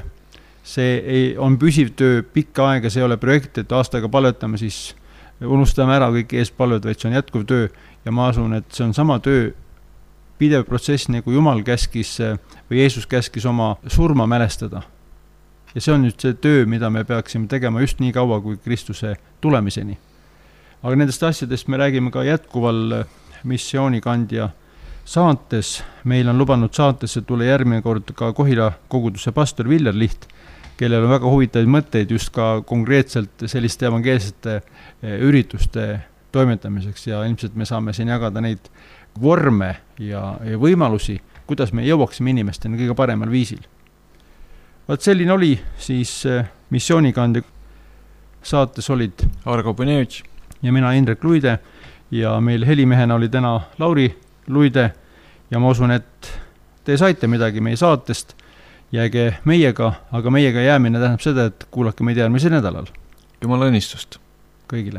see on püsiv töö, pikka aega, see ei ole projekt, et aastaga palvetame, siis unustame ära kõik eespalved, vaid see on jätkuv töö. Ja ma asun, et see on sama töö, pidev protsess, nagu Jumal käskis või Jeesus käskis oma surma mälestada. Ja see on nüüd see töö, mida me peaksime tegema just nii kaua kui Kristuse tulemiseni. Aga nendest asjadest me räägime ka jätkuval missioonikandja saates. Meil on lubanud saatesse tulla järgmine kord ka Kohila koguduse pastor Viljar Liht, kellel on väga huvitavaid mõtteid just ka konkreetselt selliste evangeelsete ürituste toimetamiseks ja ilmselt me saame siin jagada neid vorme ja võimalusi, kuidas me jõuaksime inimesteni kõige paremal viisil. Vaat selline oli siis Missioonikande saates olid Argo Põnevitš ja mina Indrek Luide ja meil helimehena oli täna Lauri Luide ja ma usun, et te saite midagi meie saatest, jääge meiega, aga meiega jäämine tähendab seda, et kuulake meid järgmisel nädalal. Jumala õnnistust kõigile.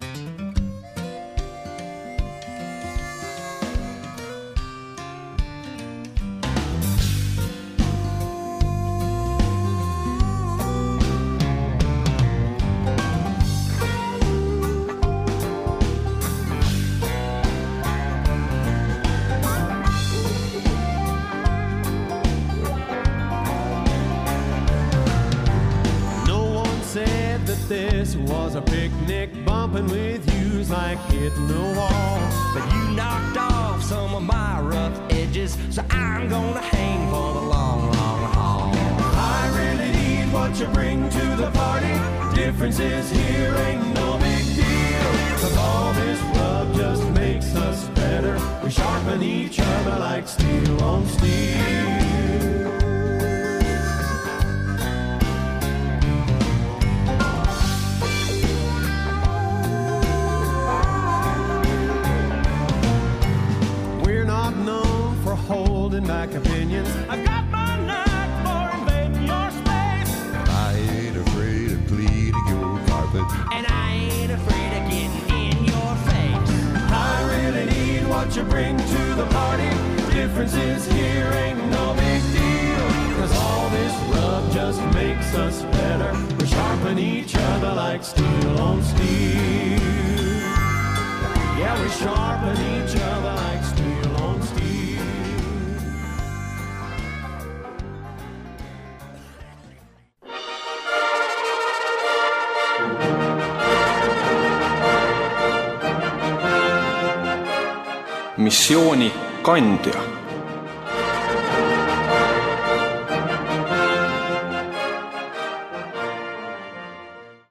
This was a picnic bumping with views like hitting a wall. But you knocked off some of my rough edges, so I'm gonna hang for the long, long haul. I really need what you bring to the party. Differences here ain't no big deal, 'cause all this love just makes us better. We sharpen each other like steel on steel. Holding back opinions. I got my knack for invading your space. I ain't afraid of cleaning your carpet. And I ain't afraid of getting in your face. I really need what you bring to the party. Differences here ain't no big deal, 'cause all this rub just makes us better. We sharpen each other like steel on steel. Yeah, we sharpen each other like steel on steel. Missioonikandja.